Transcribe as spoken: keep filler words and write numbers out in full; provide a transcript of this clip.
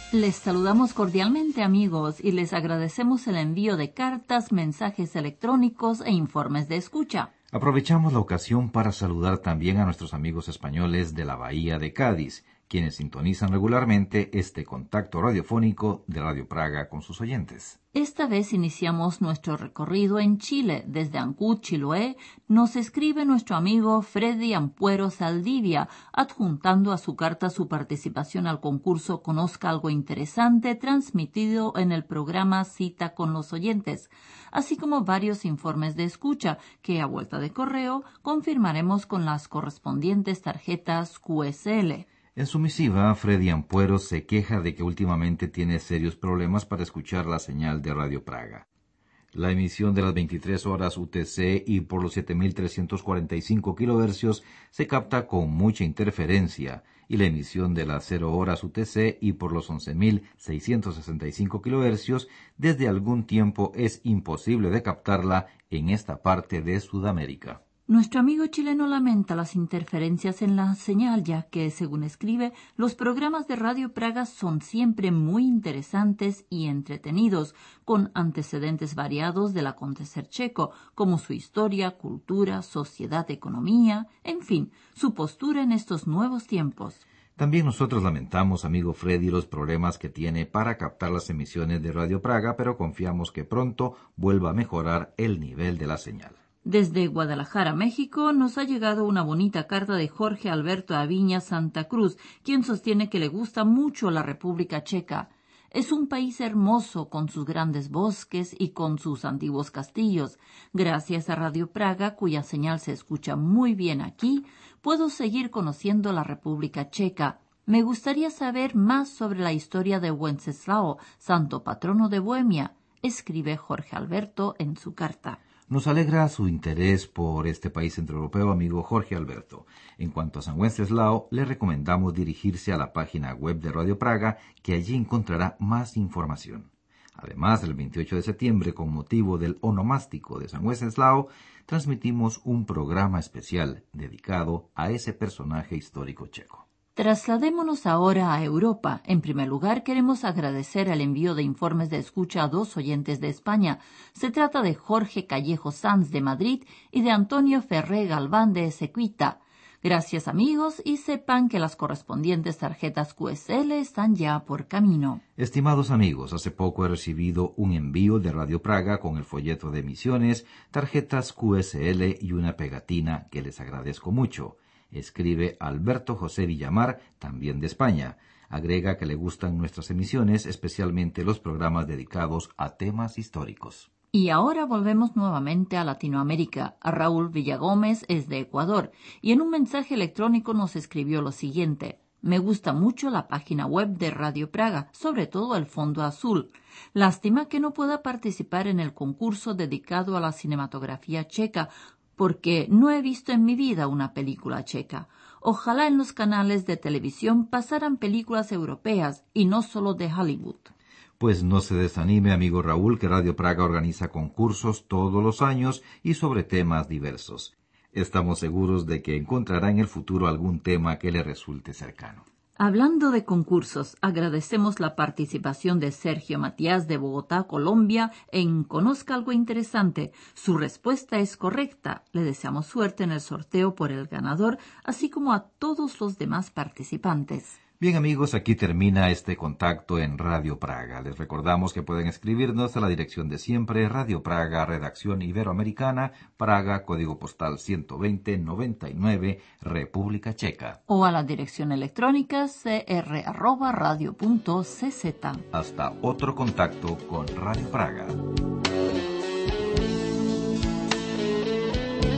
Les saludamos cordialmente, amigos, y les agradecemos el envío de cartas, mensajes electrónicos e informes de escucha. Aprovechamos la ocasión para saludar también a nuestros amigos españoles de la Bahía de Cádiz, quienes sintonizan regularmente este contacto radiofónico de Radio Praga con sus oyentes. Esta vez iniciamos nuestro recorrido en Chile. Desde Ancud, Chiloé, nos escribe nuestro amigo Freddy Ampuero Saldivia, adjuntando a su carta su participación al concurso Conozca algo interesante, transmitido en el programa Cita con los oyentes, así como varios informes de escucha que, a vuelta de correo, confirmaremos con las correspondientes tarjetas Q S L. En su misiva, Freddy Ampuero se queja de que últimamente tiene serios problemas para escuchar la señal de Radio Praga. La emisión de las veintitrés horas U T C y por los siete mil trescientos cuarenta y cinco kilohercios se capta con mucha interferencia, y la emisión de las cero horas U T C y por los once mil seiscientos sesenta y cinco kilohercios desde algún tiempo es imposible de captarla en esta parte de Sudamérica. Nuestro amigo chileno lamenta las interferencias en la señal, ya que, según escribe, los programas de Radio Praga son siempre muy interesantes y entretenidos, con antecedentes variados del acontecer checo, como su historia, cultura, sociedad, economía, en fin, su postura en estos nuevos tiempos. También nosotros lamentamos, amigo Freddy, los problemas que tiene para captar las emisiones de Radio Praga, pero confiamos que pronto vuelva a mejorar el nivel de la señal. Desde Guadalajara, México, nos ha llegado una bonita carta de Jorge Alberto Aviña Santa Cruz, quien sostiene que le gusta mucho la República Checa. Es un país hermoso, con sus grandes bosques y con sus antiguos castillos. Gracias a Radio Praga, cuya señal se escucha muy bien aquí, puedo seguir conociendo la República Checa. Me gustaría saber más sobre la historia de Wenceslao, santo patrono de Bohemia, escribe Jorge Alberto en su carta. Nos alegra su interés por este país centroeuropeo, amigo Jorge Alberto. En cuanto a San Wenceslao, le recomendamos dirigirse a la página web de Radio Praga, que allí encontrará más información. Además, el veintiocho de septiembre, con motivo del onomástico de San Wenceslao, transmitimos un programa especial dedicado a ese personaje histórico checo. Trasladémonos ahora a Europa. En primer lugar, queremos agradecer el envío de informes de escucha a dos oyentes de España. Se trata de Jorge Callejo Sanz de Madrid y de Antonio Ferré Galván de Esecuita. Gracias, amigos, y sepan que las correspondientes tarjetas Q S L están ya por camino. Estimados amigos, hace poco he recibido un envío de Radio Praga con el folleto de emisiones, tarjetas Q S L y una pegatina que les agradezco mucho. Escribe Alberto José Villamar, también de España. Agrega que le gustan nuestras emisiones, especialmente los programas dedicados a temas históricos. Y ahora volvemos nuevamente a Latinoamérica. A Raúl Villagómez es de Ecuador y en un mensaje electrónico nos escribió lo siguiente. Me gusta mucho la página web de Radio Praga, sobre todo el fondo azul. Lástima que no pueda participar en el concurso dedicado a la cinematografía checa, porque no he visto en mi vida una película checa. Ojalá en los canales de televisión pasaran películas europeas y no solo de Hollywood. Pues no se desanime, amigo Raúl, que Radio Praga organiza concursos todos los años y sobre temas diversos. Estamos seguros de que encontrará en el futuro algún tema que le resulte cercano. Hablando de concursos, agradecemos la participación de Sergio Matías de Bogotá, Colombia, en Conozca algo interesante. Su respuesta es correcta. Le deseamos suerte en el sorteo por el ganador, así como a todos los demás participantes. Bien, amigos, aquí termina este contacto en Radio Praga. Les recordamos que pueden escribirnos a la dirección de siempre, Radio Praga, Redacción Iberoamericana, Praga, código postal ciento veinte noventa y nueve, República Checa. O a la dirección electrónica c r arroba radio punto c z. Hasta otro contacto con Radio Praga.